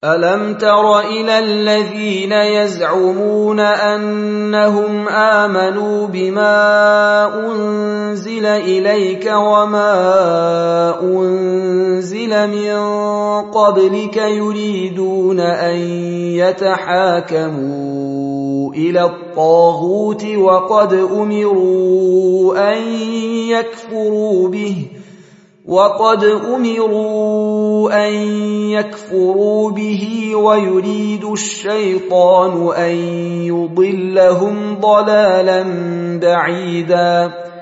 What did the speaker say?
ألم تر إلى الذين يزعمون أنهم آمنوا بما أنزل إليك وما أنزل من قبلك يريدون أن يتحاكموا إلى الطاغوت وقد أمروا أن يكفروا به ويريد الشيطان أن يضلهم ضلالا بعيدا